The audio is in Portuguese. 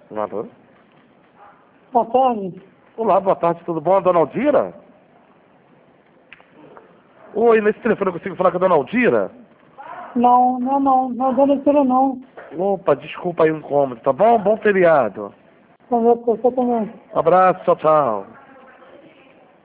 Alô? Boa tarde. Olá, boa tarde, tudo bom? Dona Aldira? Oi, nesse telefone eu consigo falar com a Dona Aldira? Não, não é Dona Aldira não. Opa, desculpa aí o incômodo, tá bom? Bom feriado. Você também. Abraço, tchau, tchau.